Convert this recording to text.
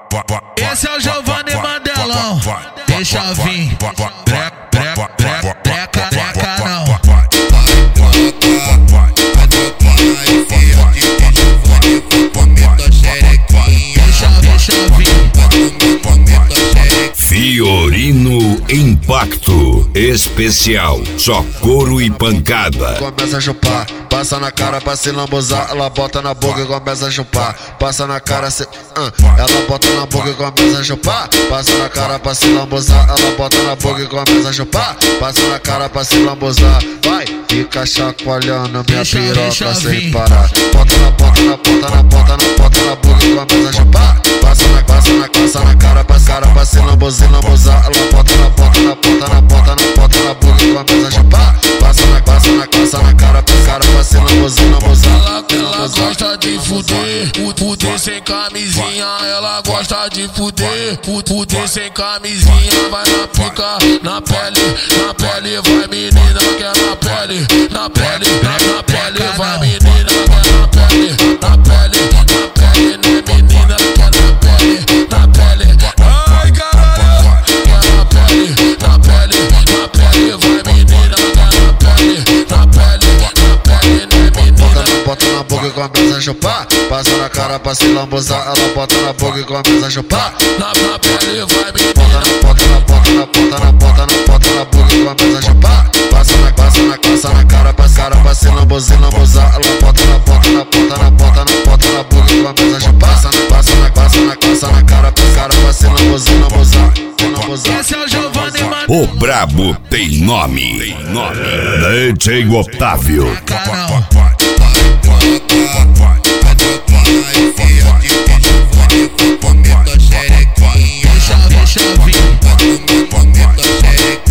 Esse é o Giovanni Mandelão. Deixa vir. Treca não. Deixa vir. Fiorino Impacto Especial, só couro e pancada. Começa a chupar, passa na cara pra se lambuzar. Ela bota na boca e começa a chupar. Passa na cara se... Ela bota na boca e começa a chupar. Passa na cara pra se lambuzar. Ela bota na boca e começa a chupar. Passa na cara pra se lambuzar. Vai, fica chacoalhando minha piroca sem parar. Bota na boca na boca e começa a chupar. Passa na cara pra se lambuzar. Ela bota na boca na boca e começa a chupar. Passa na cara pra se lambuzar. Ela gosta de fuder sem camisinha. Ela gosta de fuder sem camisinha. Vai na pica, na pele, vai menina, quer na pele, vai menina, quer na pele, né menina, quer na pele. Ai caralho, quer na pele, vai menina, quer na pele, né menina. Bota na boca e começa a chupar. Passa na cara pra se lambuzar. Ela bota na boca e começa a chupar. Na pele vai menina. Bota na boca e começa a chupar. Passa na cara pra se lambuzar. Ela bota na boca na boca e começa a chupar. Passa na cara pra se lambuzar. Esse é o Giovanni Mandelão. O brabo tem nome. DJ Otávio. Deixa vir.